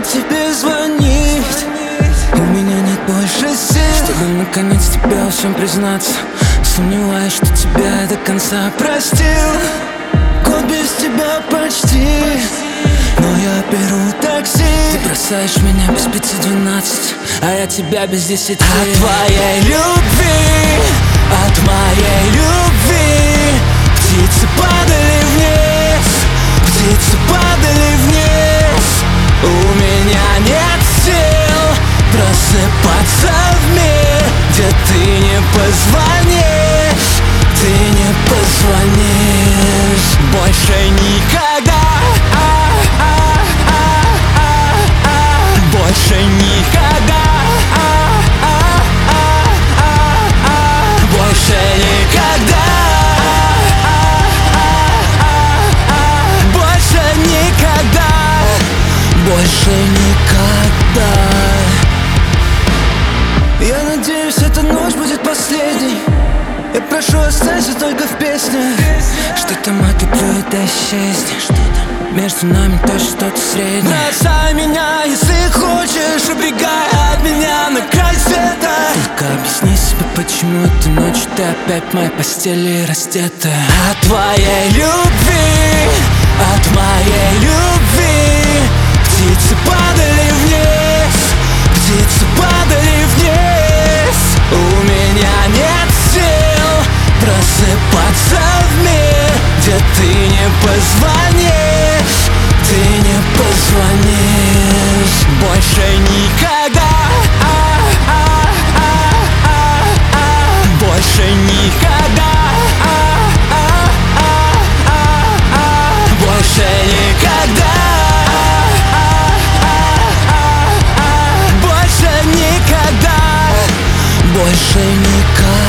тебе звонить. У меня нет больше сил, чтобы наконец тебе во всем признаться. Сомневаюсь, что тебя я до конца простил. Год без тебя почти, но я беру такси. Ты бросаешь меня без 5:12, а я тебя без 10. От твоей любви, от моей любви птицы падали вниз, птицы падали вниз. У меня нет сил просыпаться в мир, где ты не позвонишь, ты не позвонишь больше никогда, больше никогда, больше никогда, больше никогда, больше никогда. Я надеюсь, эта ночь будет последней. Я прошу, останься только в песнях. Что там от люблю, это исчезни. Между нами тоже что-то среднее. Бросай меня, если хочешь, убегай от меня на край света. Только объясни себе, почему этой ночью ты опять в моей постели раздетая. От твоей любви, от моей любви птицы падали вниз, птицы падали вниз. У меня нет сил просыпаться в мир, где ты не позвонишь, ты не позвонишь больше никогда, больше никогда, больше никогда, больше никогда, больше никогда.